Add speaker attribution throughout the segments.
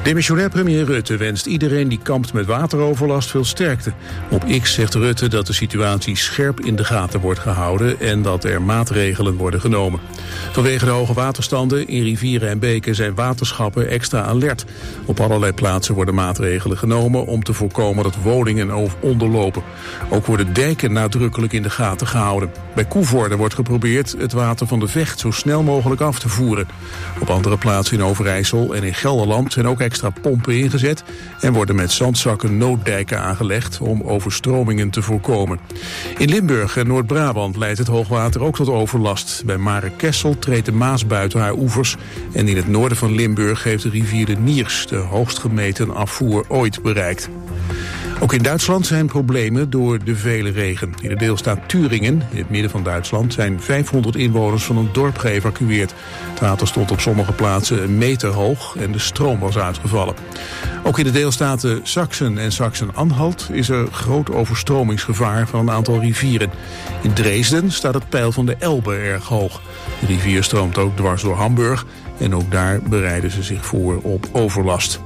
Speaker 1: Demissionair premier Rutte wenst iedereen die kampt met wateroverlast veel sterkte. Op X zegt Rutte dat de situatie scherp in de gaten wordt gehouden en dat er maatregelen worden genomen. Vanwege de hoge waterstanden in rivieren en beken zijn waterschappen extra alert. Op allerlei plaatsen worden maatregelen genomen om te voorkomen dat woningen onderlopen. Ook worden dijken nadrukkelijk in de gaten gehouden. Bij Koevoorde wordt geprobeerd het water van de Vecht zo snel mogelijk af te voeren. Op andere plaatsen in Overijssel en in Gelderland zijn ook extra pompen ingezet en worden met zandzakken nooddijken aangelegd om overstromingen te voorkomen. In Limburg en Noord-Brabant leidt het hoogwater ook tot overlast. Bij Marekessel treedt de Maas buiten haar oevers en in het noorden van Limburg heeft de rivier de Niers de hoogst gemeten afvoer ooit bereikt. Ook in Duitsland zijn problemen door de vele regen. In de deelstaat Thüringen, in het midden van Duitsland, zijn 500 inwoners van een dorp geëvacueerd. Het water stond op sommige plaatsen een meter hoog en de stroom was uitgevallen. Ook in de deelstaten Sachsen en Sachsen-Anhalt is er groot overstromingsgevaar van een aantal rivieren. In Dresden staat het peil van de Elbe erg hoog. De rivier stroomt ook dwars door Hamburg en ook daar bereiden ze zich voor op overlast.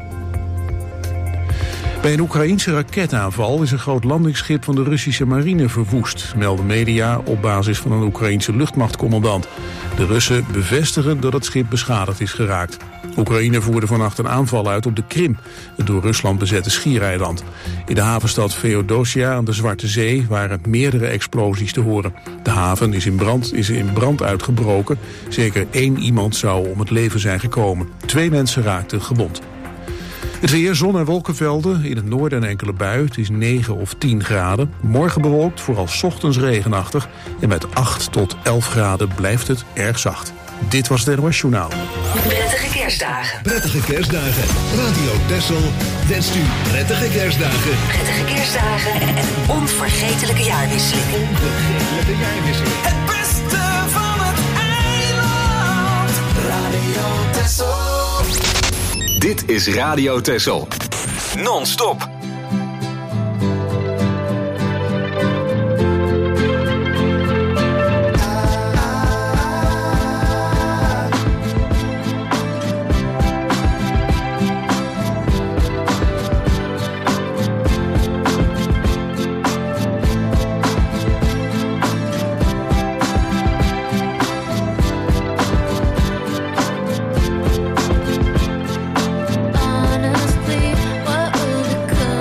Speaker 1: Bij een Oekraïense raketaanval is een groot landingsschip van de Russische marine verwoest, melden media op basis van een Oekraïense luchtmachtcommandant. De Russen bevestigen dat het schip beschadigd is geraakt. Oekraïne voerde vannacht een aanval uit op de Krim, het door Rusland bezette schiereiland. In de havenstad Feodosia aan de Zwarte Zee waren meerdere explosies te horen. De haven is in brand uitgebroken. Zeker 1 iemand zou om het leven zijn gekomen. 2 mensen raakten gewond. Het weer, zon en wolkenvelden, in het noorden een enkele bui. Het is 9 of 10 graden. Morgen bewolkt, vooral 's ochtends regenachtig. En met 8 tot 11 graden blijft het erg zacht. Dit was het NOS Journaal.
Speaker 2: Prettige kerstdagen.
Speaker 3: Prettige kerstdagen. Radio Texel wenst u prettige kerstdagen.
Speaker 2: Prettige kerstdagen en een onvergetelijke jaarwisseling.
Speaker 3: Onvergetelijke jaarwisseling.
Speaker 4: Het beste van het eiland. Radio Texel.
Speaker 5: Dit is Radio Texel. Non-stop.
Speaker 6: Honestly, what will become?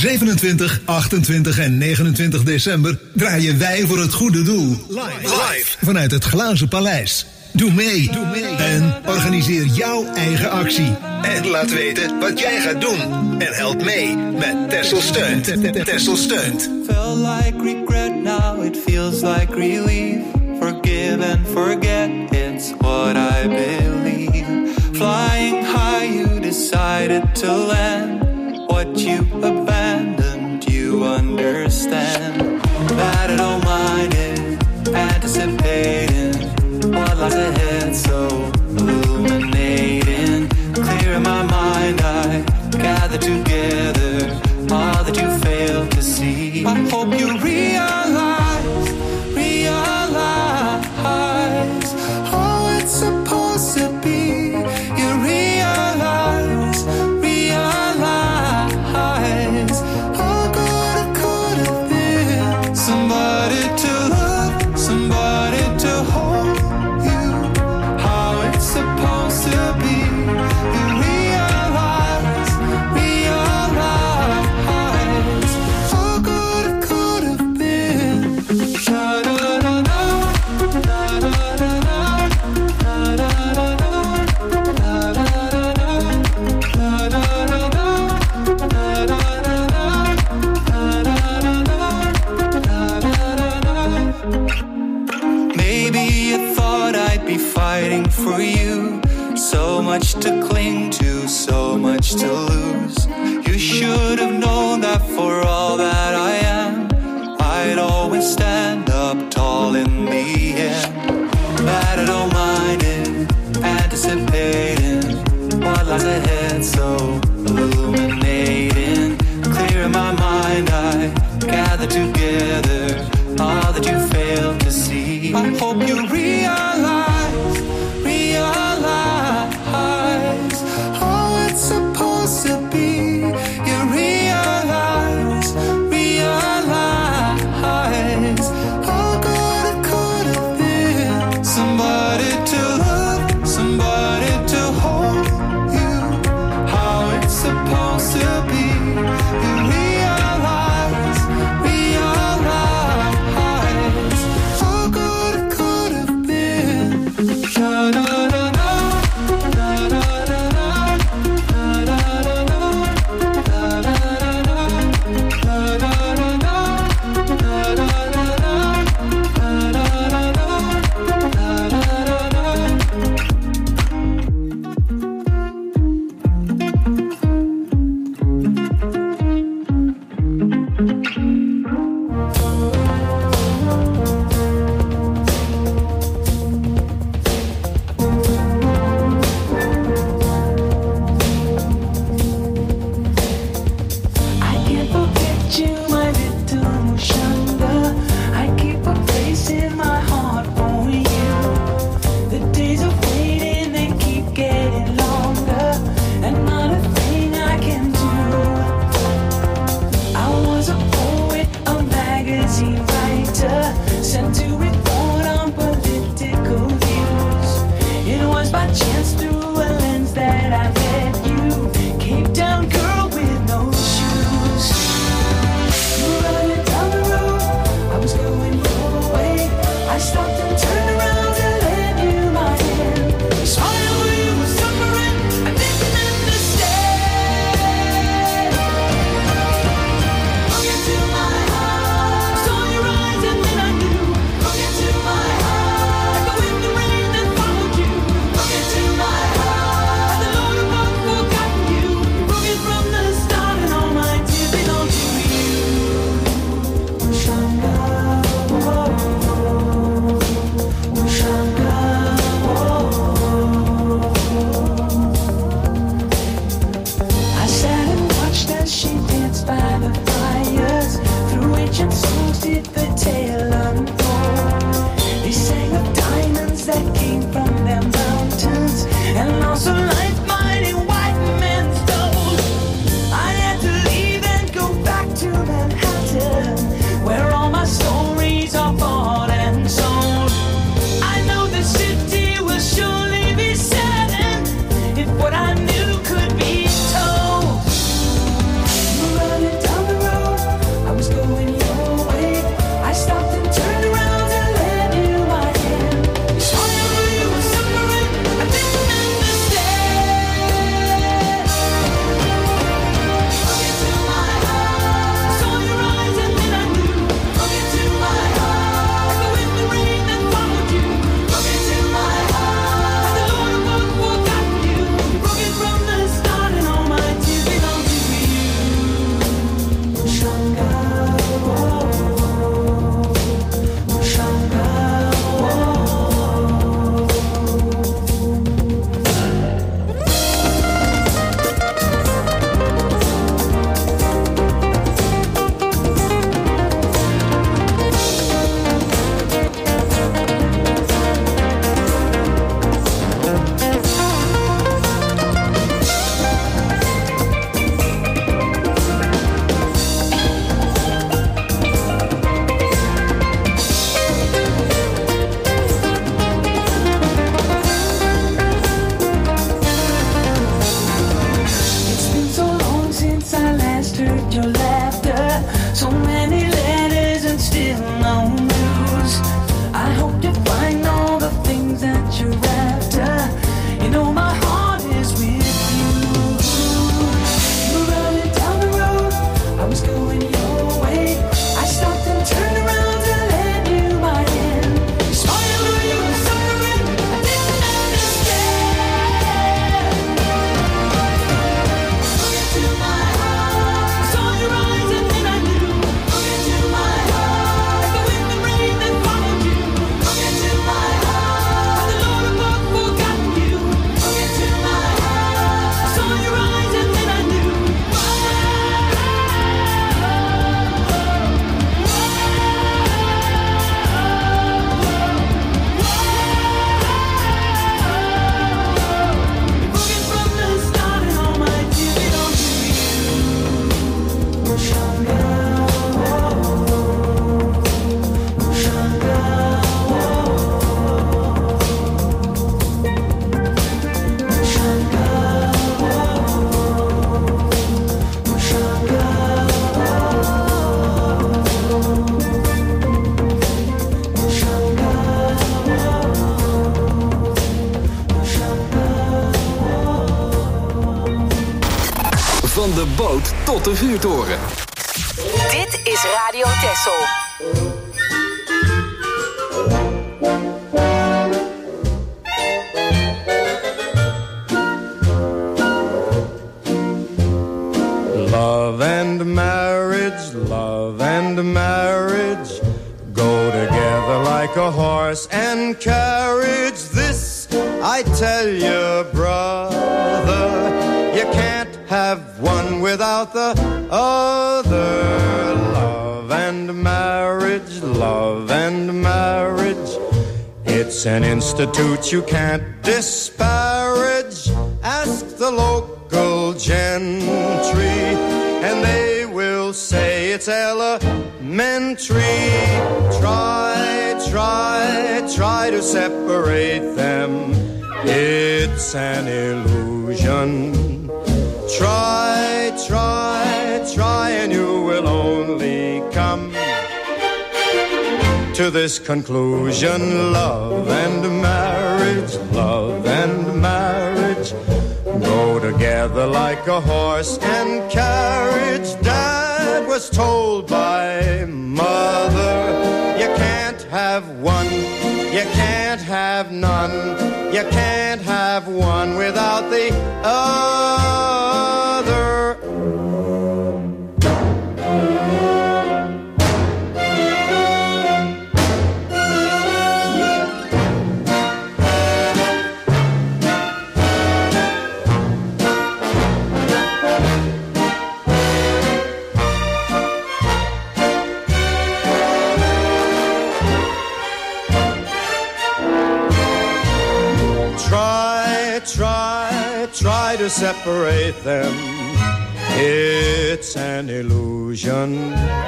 Speaker 3: 27, 28 en 29 december draaien wij voor het goede doel. Live. Vanuit het Glazen Paleis. Doe mee. En organiseer jouw eigen actie. En laat weten wat jij gaat doen. En help mee met Texel Steunt. Texel Steunt.
Speaker 6: Felt like regret, now it feels like relief. Forgive and forget, it's what I believe. Flying high, you decided to land. What you abandoned, you understand. That I don't mind it, anticipating what lies ahead, so illuminating. Clear in my mind, I gather together all that you failed to see. I hope you realize how it's supposed to be. You realize how good it could have been. Somebody to love, somebody to hold you. How it's supposed to be. You realize how good it could have been. Fighting for you, so much to cling to, so much to lose. You should have known that for all that I am, I'd always stand up tall in the end. That I don't mind it, anticipating what lies ahead, so illuminating. Clear in my mind, I gather together all that you failed to see. I hope you realize how it's supposed to be. You realize how good it could have been. Somebody to love, somebody to hold you. How it's supposed to be. You realize how good it could have been.
Speaker 5: Zandvoort tot de Vuurtoren.
Speaker 2: Dit is Radio Texel.
Speaker 7: Love and marriage go together like a horse and carriage. This I tell you, brother, you can't have one without the other. Love and marriage, it's an institute you can't disparage. Ask the local gentry, and they will say it's elementary. Try to separate them, it's an illusion. Try, and you will only come to this conclusion. Love and marriage go together like a horse and carriage. Dad was told by mother, you can't have one, you can't have none, you can't have one without the other. Try to separate them, it's an illusion.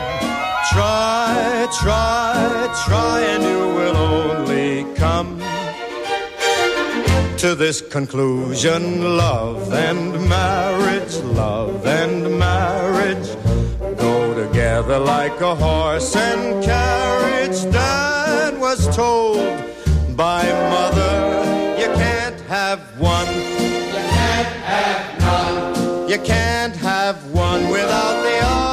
Speaker 7: Try, and you will only come to this conclusion. Love and marriage go together like a horse and carriage. Dad was told by mother, you can't have one, you can't have none, you can't have one without the other.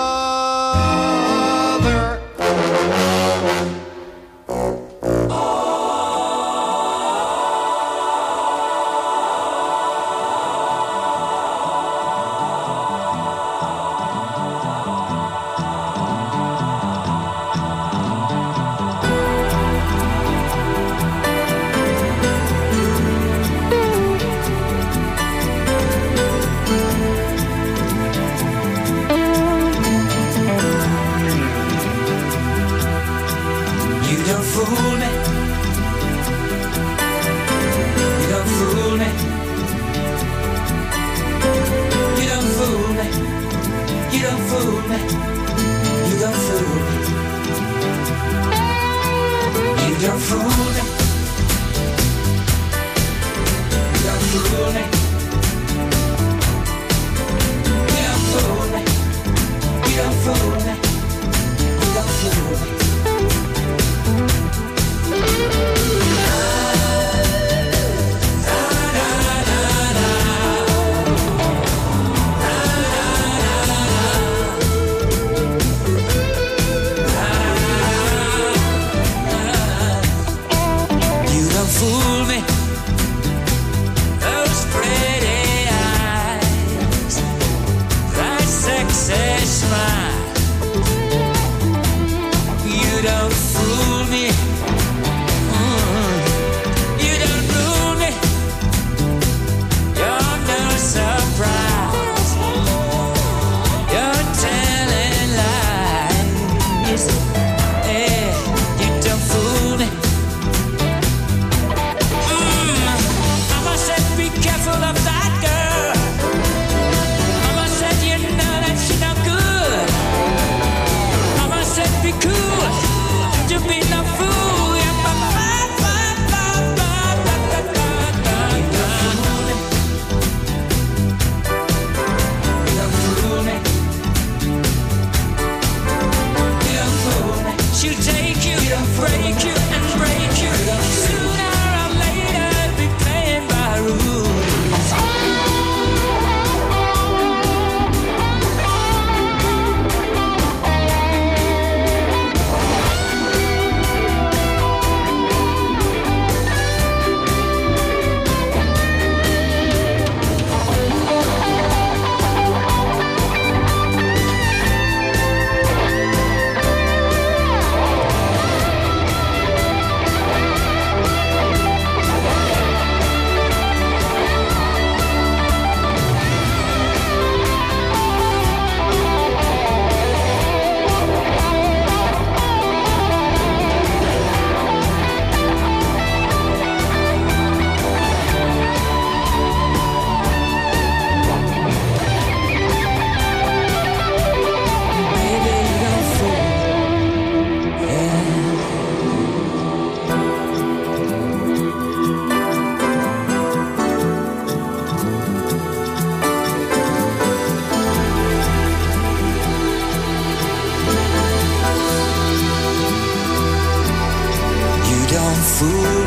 Speaker 8: fool.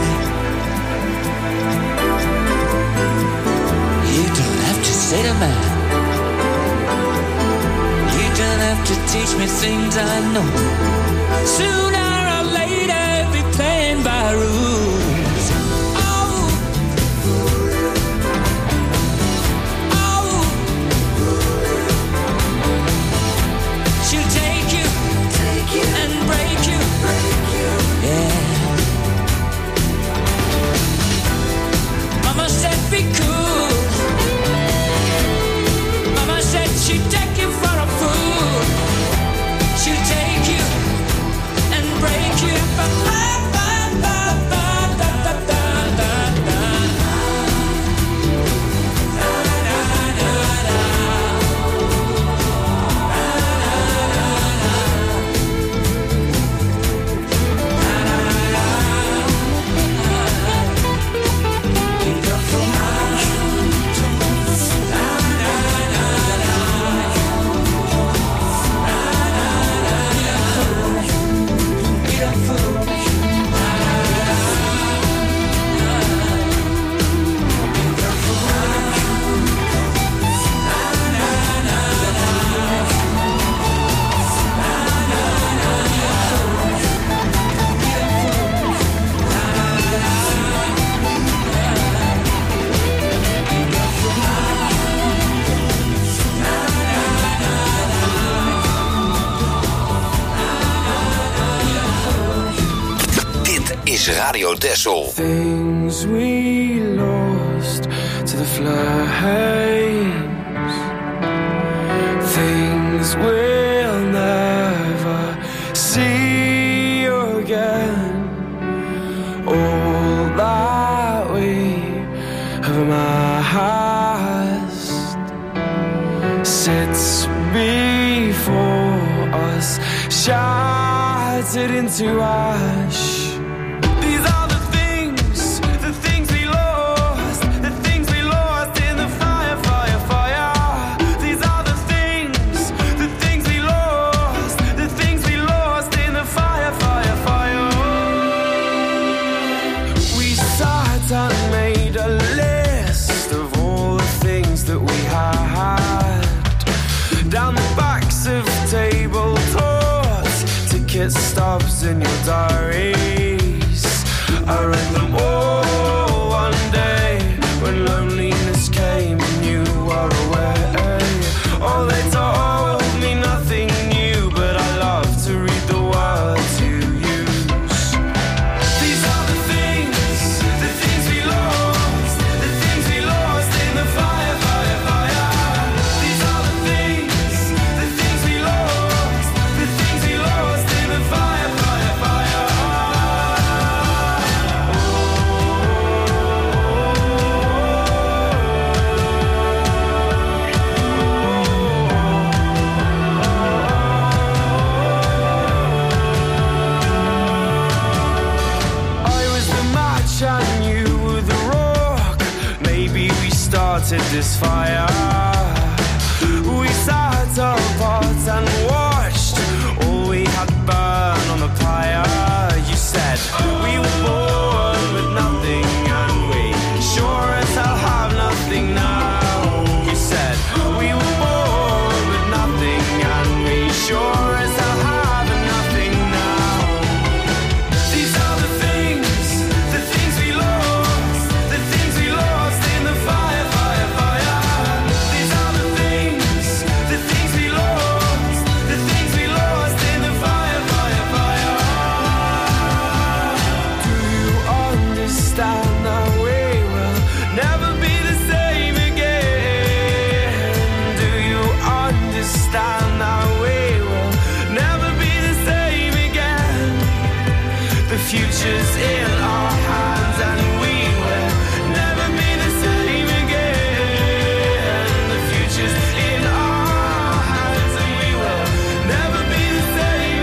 Speaker 8: You don't have to say to man. You don't have to teach me things I know. Sooner or later, be playing by rules. Oh, oh, she'll take you and break you. Yeah. Mama said be cool. Mama said she'd take you for a fool. She'll take you and break you. Ba, ba, ba, ba, ba, da, da, da, da, da. Da, da, da, da.
Speaker 5: Is Radio Texel.
Speaker 6: Things we lost to the flames. Things we'll never see again. All that we have amassed sits before us, shattered into ash. Stubs in your diaries. I read them all one day when loneliness came and you were away. Oh, they told me nothing new, but I love to read the words you use. These are the things we lost, the things we lost in the fire, fire, fire. These are the things we lost, the things we lost in the fire, fire, fire. I was the match and you were the rock. Maybe we started this fire. We sat apart and watched all we had burn on the pyre. You said we were born with nothing and we sure as hell have nothing now. You said we were born with nothing and we sure as hell have nothing now. These are the things we lost, the things we lost in the fire, fire, fire. These are the things we lost, the things we lost in the fire, fire, fire. Do you understand that we will never be the same again? Do you understand that we will never be the same again? The future's in our hands and we will never be the same again. The future's in our hands and we will never be the same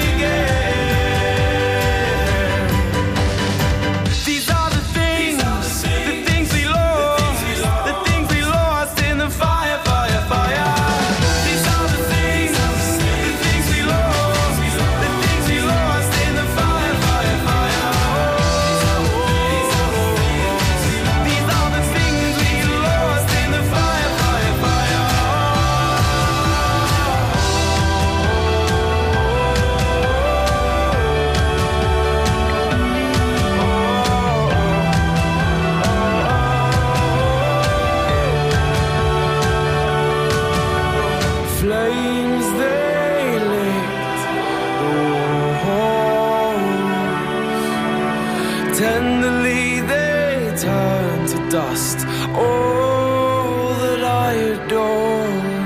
Speaker 6: again. These are the things we lost, the things we lost in the fire, fire, fire. These are the things we lost, the things we lost in the fire, fire, fire.
Speaker 9: Tenderly they turn to dust. All that I adore.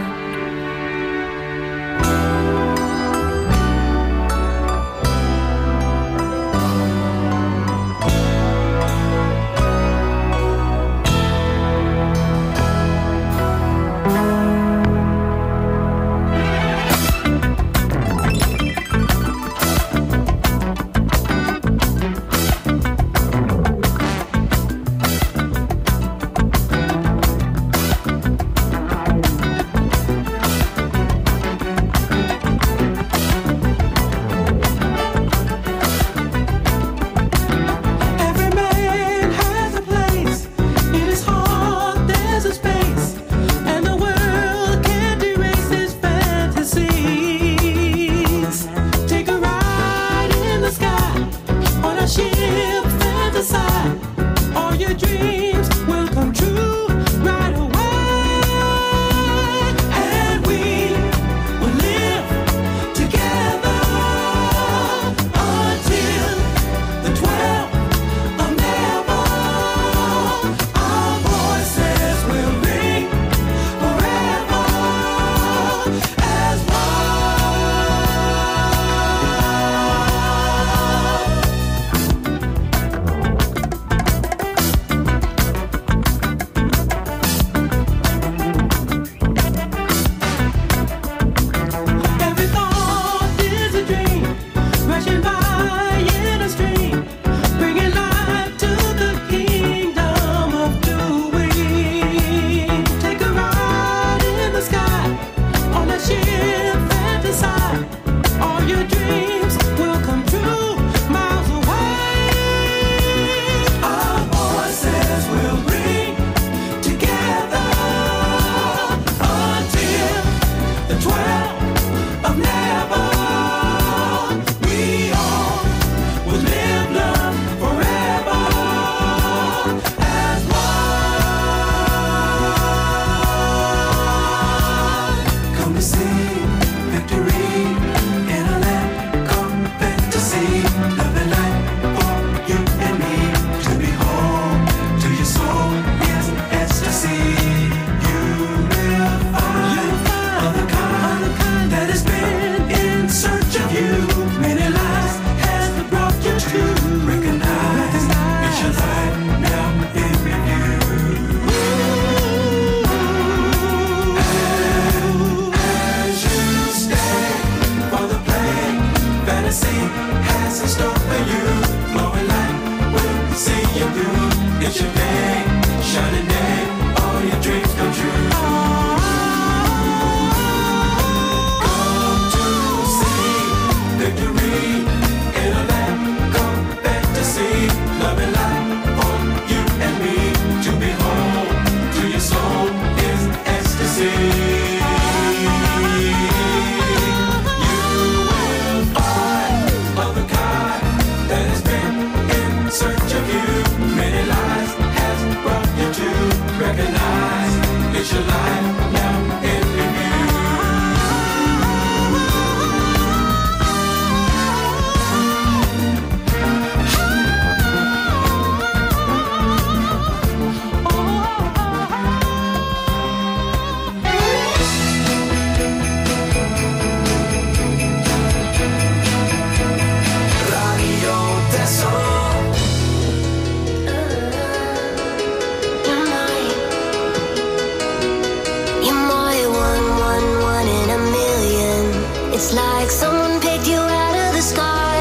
Speaker 10: It's like someone picked you out of the sky.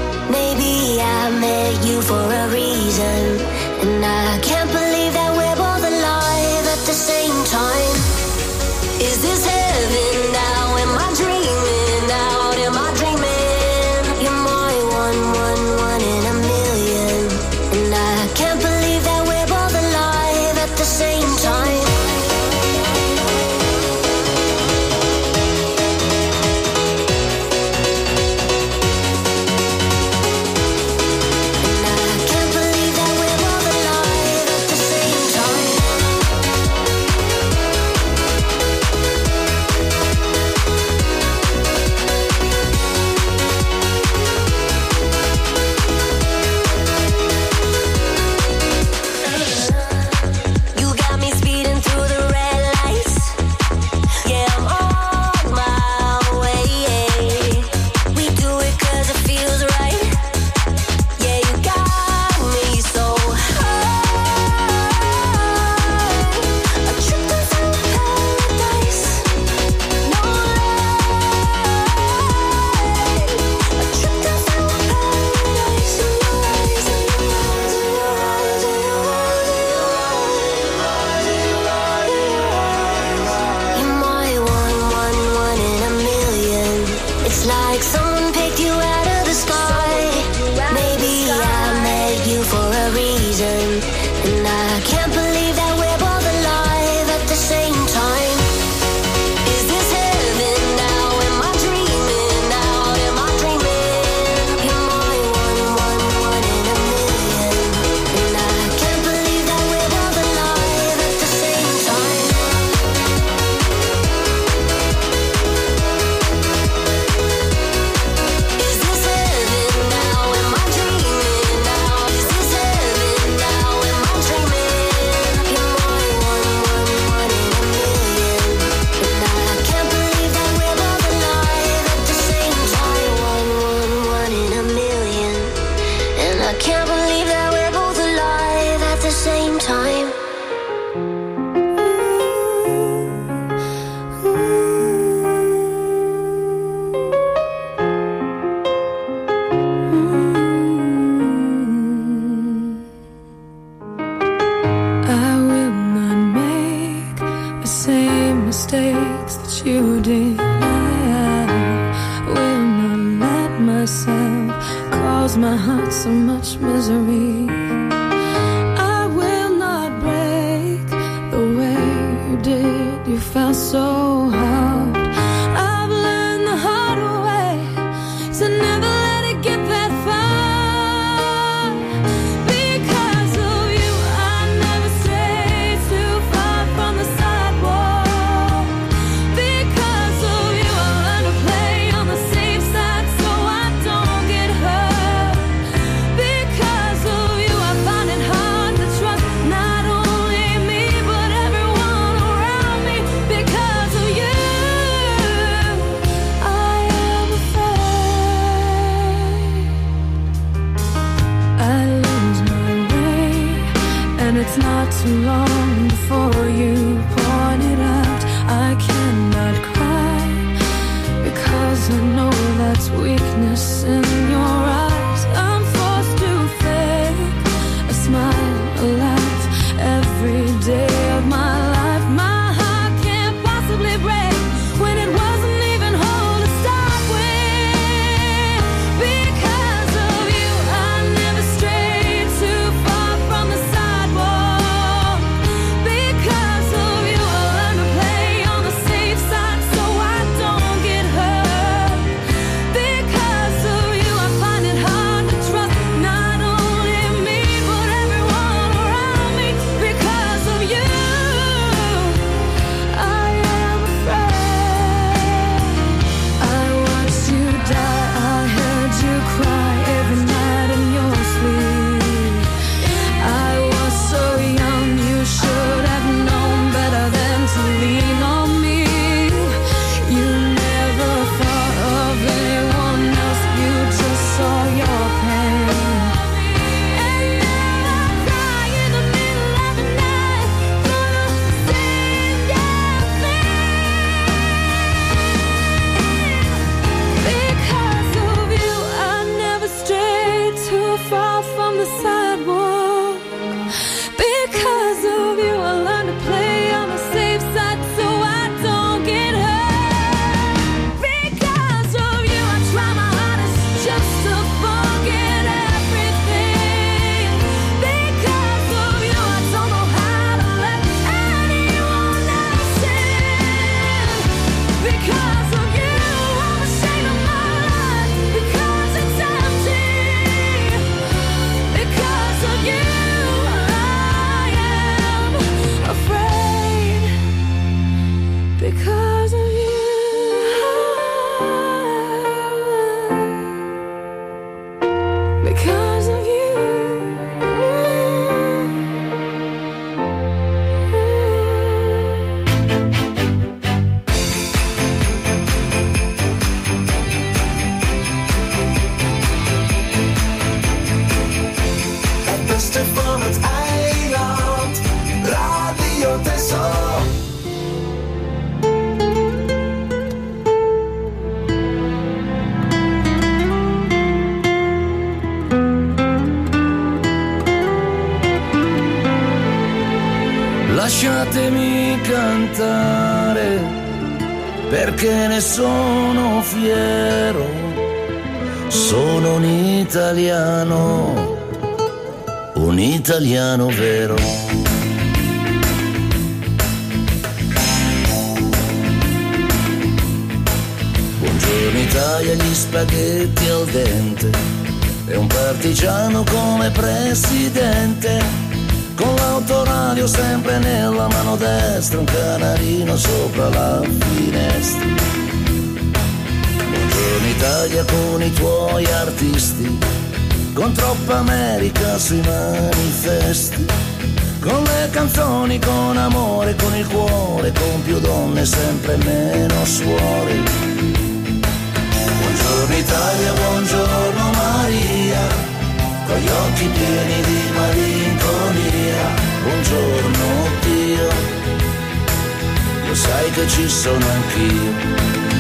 Speaker 10: Maybe I met you for a reason, and I can't believe that we're both alive at the same time. Is this heaven now? Am I dreaming now? Am I dreaming? You're my one in a million, and I can't believe that we're both alive at the same time. And I can't believe that we're I can't believe that we're both alive at the same time.
Speaker 9: Mistakes that you did, I will not let myself cause my heart so much misery. I will not break the way you did. You felt so hard. I've learned the hard way to never let it get that far. Because of you, I never strayed too far from the sidewalk. It's not too long before you point it out. I cannot cry because I know that's weakness in your eyes. I'm forced to fake a smile, a laugh every day of my life. My heart can't possibly break when it wasn't even whole to start with. Because of you, I never strayed too far from the sidewalk.
Speaker 11: Lasciatemi cantare perché ne sono fiero, sono un italiano vero. Buongiorno Italia, gli spaghetti al dente e un partigiano come presidente. Con l'autoradio sempre nella mano destra, un canarino sopra la finestra. Buongiorno Italia con i tuoi artisti, con troppa America sui manifesti, con le canzoni, con amore, con il cuore, con più donne, sempre meno suore. Buongiorno Italia, buongiorno Maria, con gli occhi pieni di malinconia. Buongiorno Dio, lo sai che ci sono anch'io.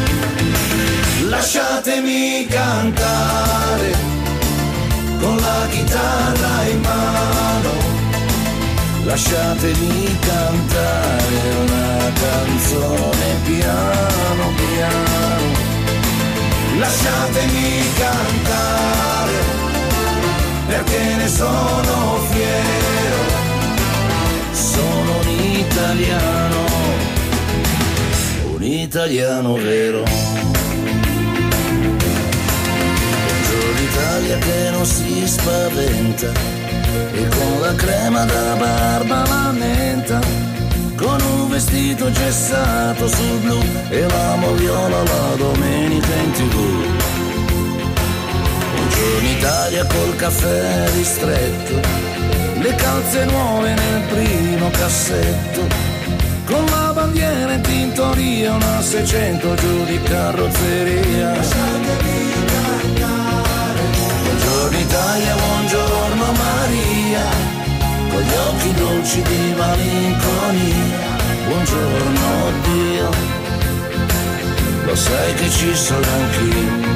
Speaker 11: Lasciatemi cantare con la chitarra in mano, lasciatemi cantare una canzone piano piano, lasciatemi cantare perché ne sono fiero, sono un italiano vero. L'Italia che non si spaventa e con la crema da barba lamenta, con un vestito gessato sul blu e la moviola la domenica in TV. Buongiorno Italia col caffè ristretto, le calze nuove nel primo cassetto, con la bandiera in tintoria, una 600 giù di carrozzeria. Buongiorno Italia, buongiorno Maria, con gli occhi dolci di malinconia. Buongiorno Dio, lo sai che ci sono anch'io.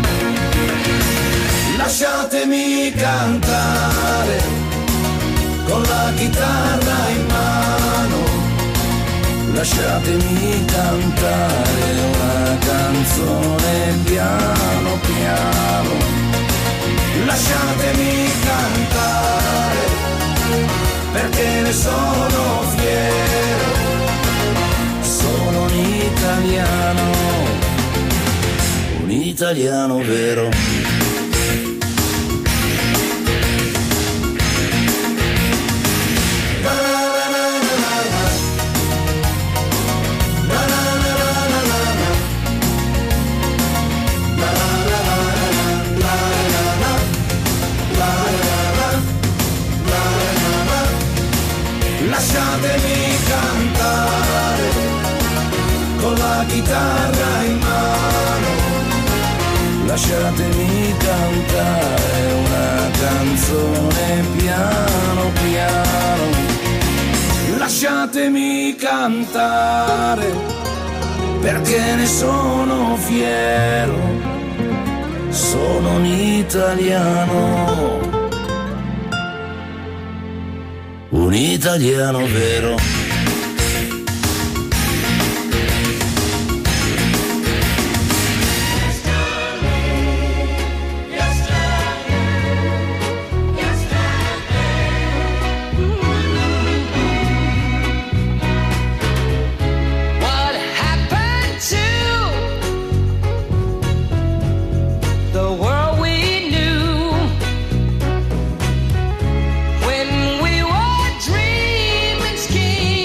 Speaker 11: Lasciatemi cantare con la chitarra in mano, lasciatemi cantare una canzone piano piano. Lasciatemi cantare perché ne sono fiero, sono un italiano vero.
Speaker 4: Lasciatemi cantare con la chitarra in mano,
Speaker 11: lasciatemi cantare una canzone piano piano, lasciatemi cantare perché ne sono fiero, sono un italiano vero.
Speaker 8: When we were dreaming, scheming.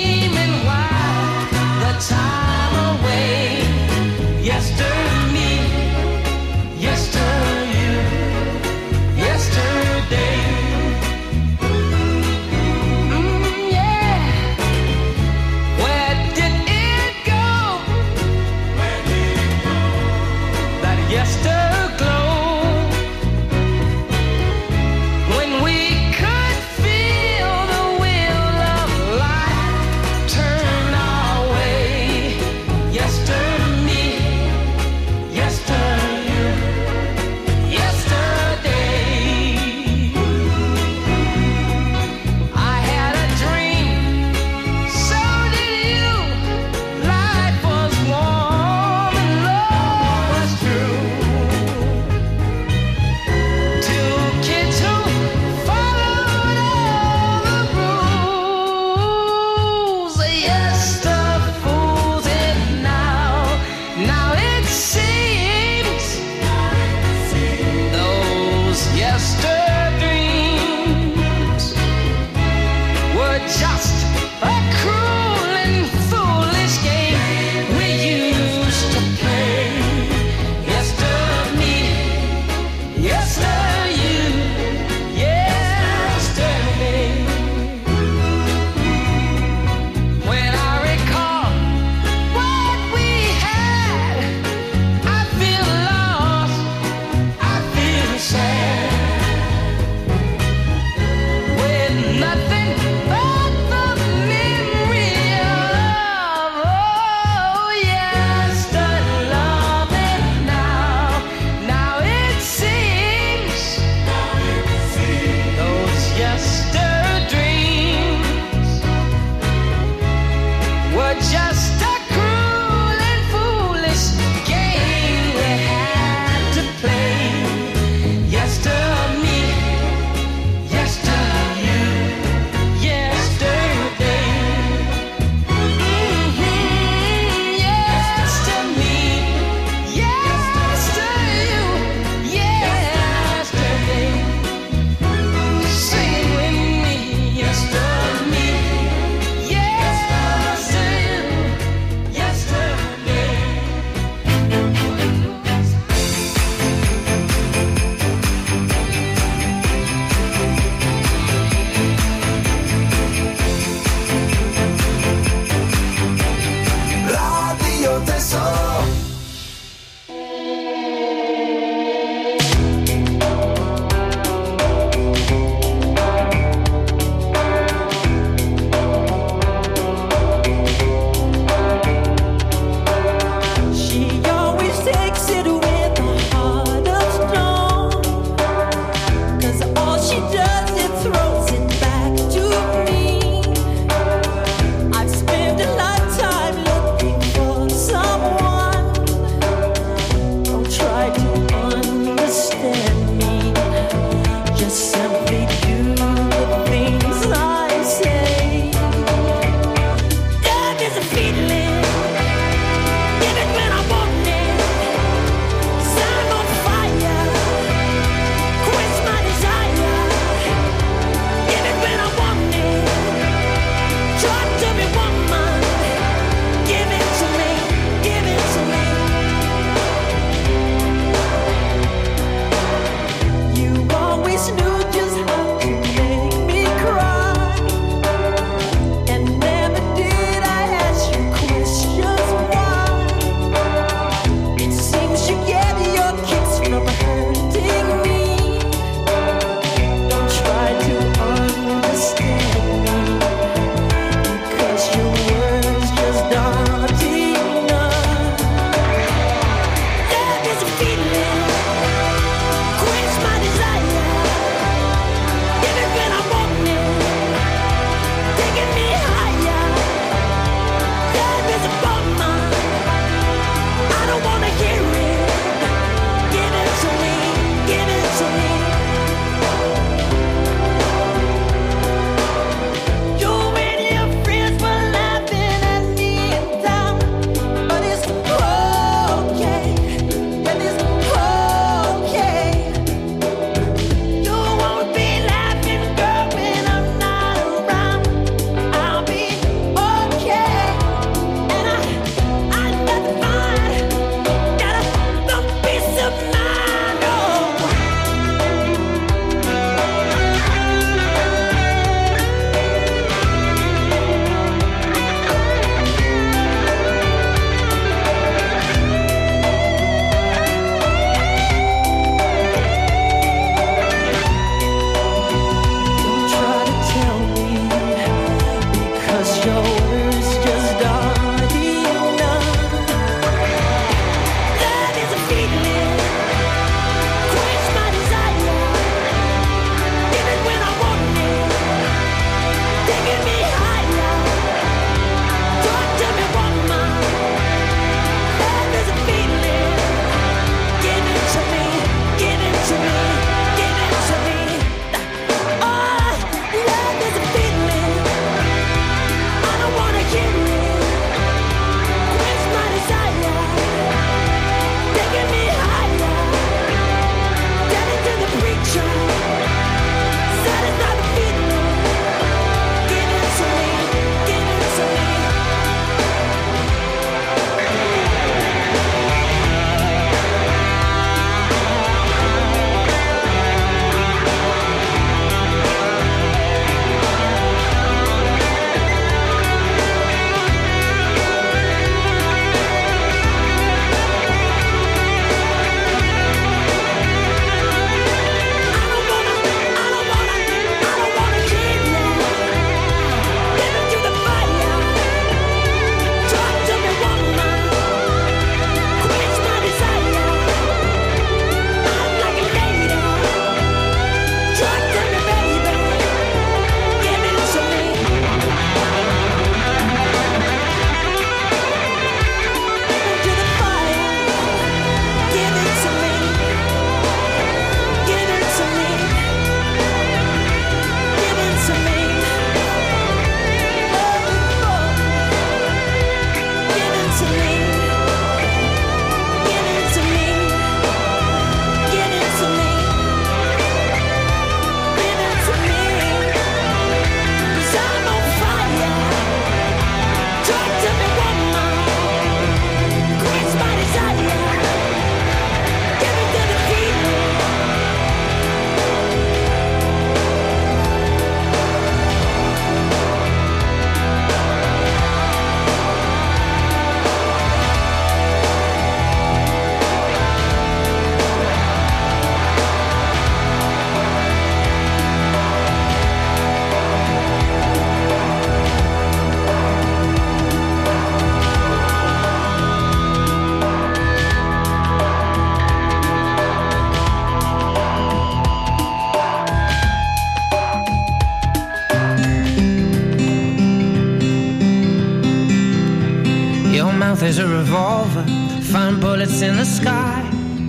Speaker 12: mouth is a revolver, find bullets in the sky.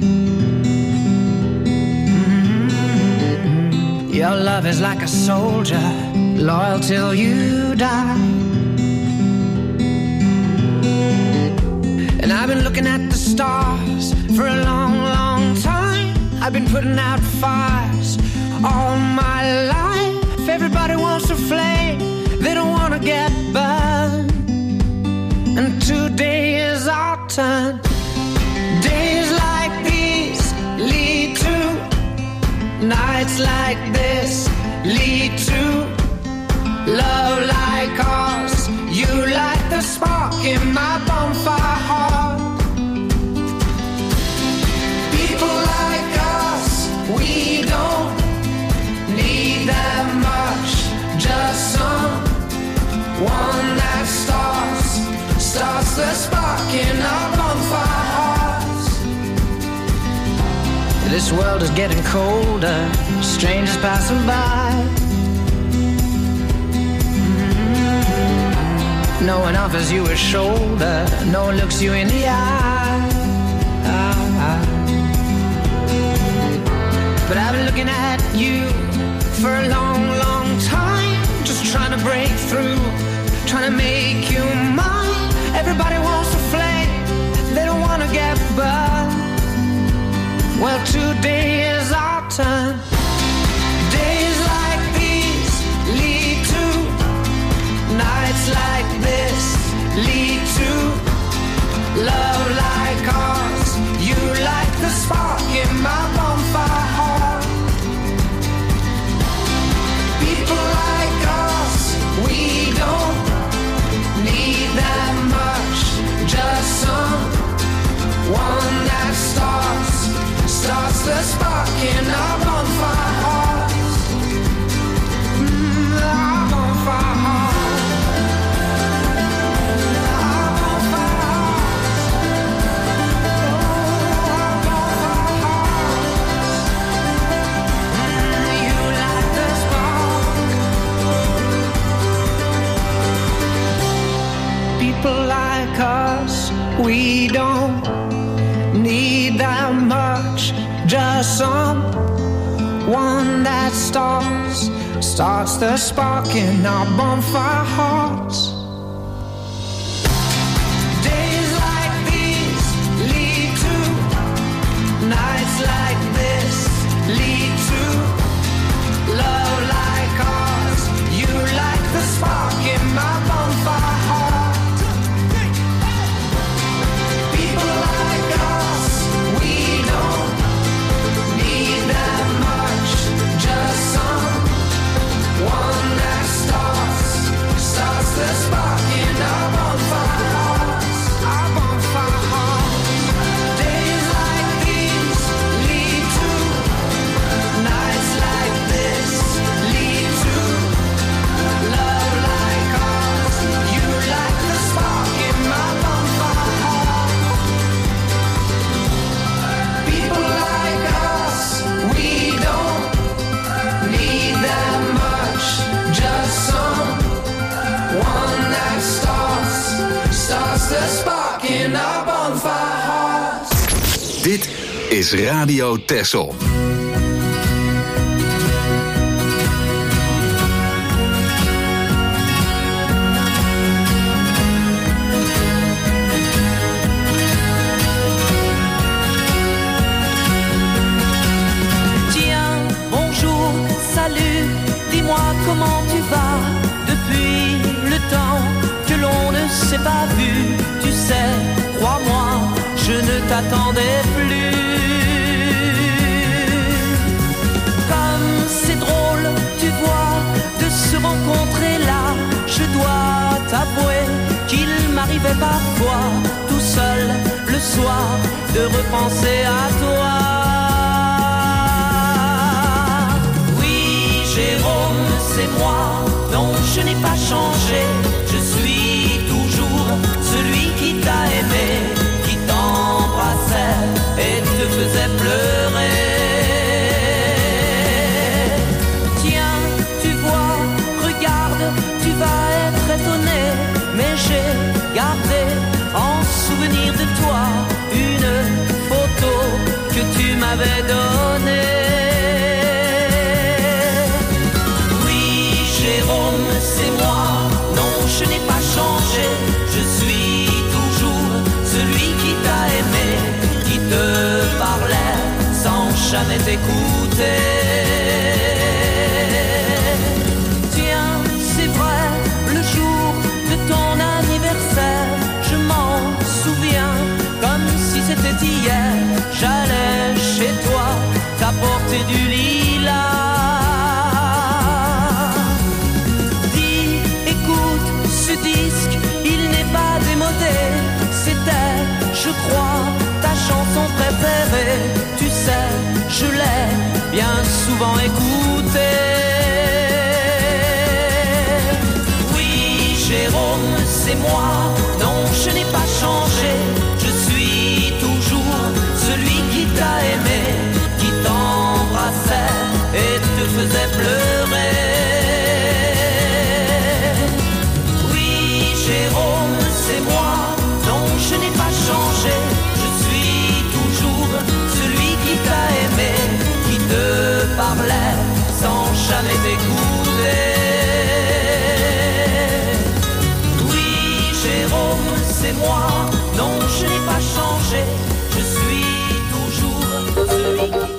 Speaker 12: Your love is like a soldier, loyal till you die. And I've been looking at the stars for a long, long time. I've been putting out fires all my life. Everybody wants a flame, they don't want to get burned. And today is our turn. Days like these lead to nights like this, lead to love like ours. You light the spark in my bonfire heart. People like us, we don't need that much. Just someone that starts the spark in our bonfire hearts. This world is getting colder, strangers passing by. No one offers you a shoulder, no one looks you in the eye. But I've been looking at you for a long, long time, just trying to break through, trying to make you mine. Everybody wants a flame, they don't want to get burned. Well, today is our turn. Days like these lead to nights like this, lead to love like ours. You light the spark in my bonfire heart. People like us, we don't need that much. Just someone that starts the spark in our bonfire hearts. Our bonfire hearts. Our bonfire hearts. Our bonfire hearts. You light the spark. People like us, we don't need that much. Just someone that starts the spark in our bonfire hearts. Days like these lead to nights like this, lead to love like ours. You light the spark in my bonfire heart. People like us, we don't need that much. Just someone that starts the spark in our bonfire hearts. Our bonfire hearts. Days like these lead to nights like this, lead to love like ours. You light the spark in my bonfire heart. People like us, we don't need that much. Just someone that starts the spark in our bonfire hearts.
Speaker 5: Dit is Radio Texel.
Speaker 13: Tiens, bonjour, salut, dis-moi comment tu vas depuis le temps que l'on ne s'est pas vu. Tu sais, crois-moi, je ne t'attendais plus. Comme c'est drôle, tu vois, de se rencontrer là. Je dois t'avouer qu'il m'arrivait parfois, tout seul, le soir, de repenser à toi. Oui, Jérôme, c'est moi, non, je n'ai pas changé. Je suis toujours celui qui t'a aimé, qui t'embrassait et te faisait pleurer. Tiens, tu vois, regarde, tu vas être étonné, mais j'ai gardé en t'écouter. Tiens, c'est vrai, le jour de ton anniversaire, je m'en souviens comme si c'était hier. J'allais chez toi t'apporter du lilas. Dis, écoute, ce disque, il n'est pas démodé. C'était, je crois, ta chanson préférée. Tu sais, je l'ai bien souvent écoutée. Oui, Jérôme, c'est moi. Non, je n'ai pas changé. Je suis toujours celui qui t'a aimé, qui t'embrassait et te faisait pleurer. Oui, Jérôme, c'est moi. Non, je n'ai pas changé. Je suis toujours celui qui t'a aimé, qui te parlait sans jamais t'écouter. Oui, Jérôme, c'est moi. Non, je n'ai pas changé. Je suis toujours celui qui...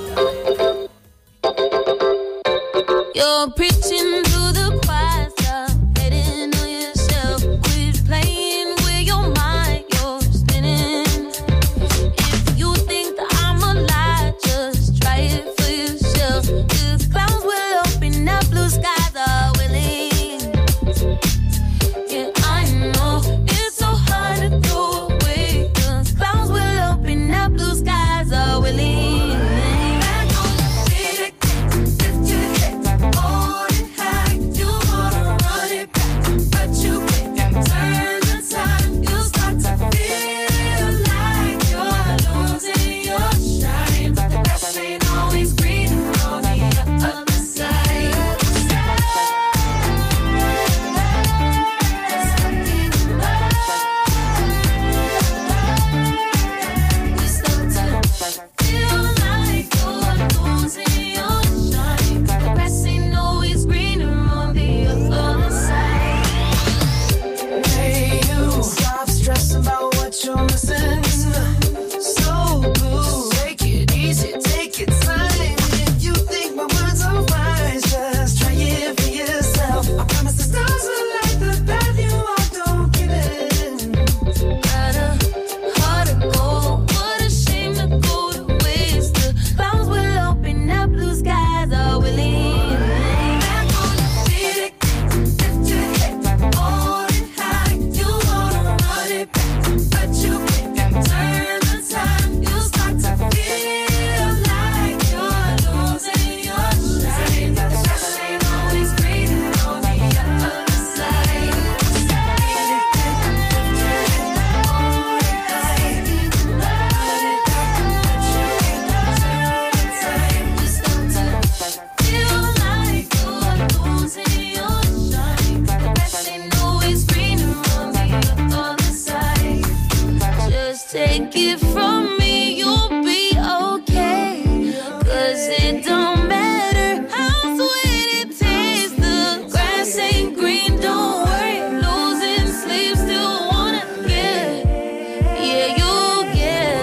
Speaker 9: You're preaching to the choir, stop hating on yourself. Quit playing with your mind, you're spinning. If you think that I'm a lie, just try it for yourself. The clouds will open up, blue skies are willing. Yeah, I know it's so hard to throw away. The clouds will open up, blue skies are willing. Take it from me, you'll be okay. 'Cause it don't matter how sweet it tastes. The grass ain't green, don't worry. Losing sleep, still wanna get. Yeah, you'll get.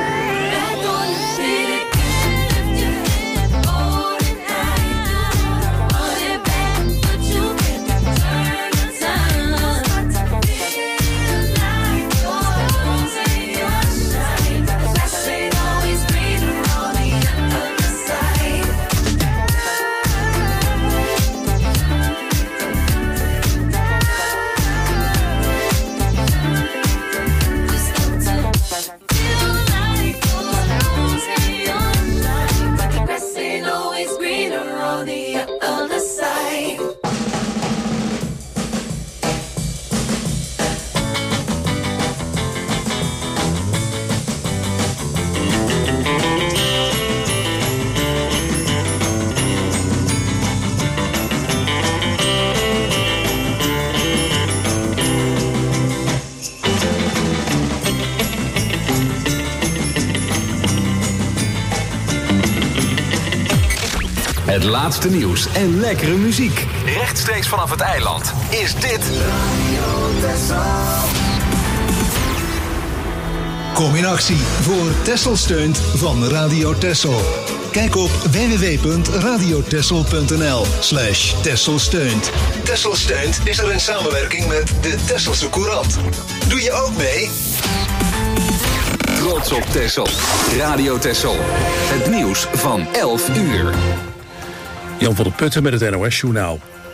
Speaker 9: Back on the feet again. Lift your head, hold it high. Hold it back, but you can turn the time. Start to feel like you're losing your shine. The grass ain't always greener on the other side. Just start to feel like you're losing your shine. The grass ain't always greener on the other side.
Speaker 5: Het laatste nieuws en lekkere muziek. Rechtstreeks vanaf het eiland is dit...
Speaker 3: Kom in actie voor Texel steunt van Radio Texel. Kijk op www.radiotessel.nl/Tessel steunt. Tessel steunt is er in samenwerking met de Tesselse Courant. Doe je ook mee?
Speaker 5: Trots op Texel. Radio Texel. Het nieuws van 11 uur.
Speaker 1: Jan van der Putten met het NOS-journaal.